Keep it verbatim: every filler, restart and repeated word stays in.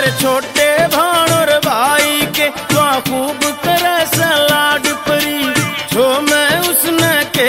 छोटे भाण और भाई के वहाँ खूब करे लाडू।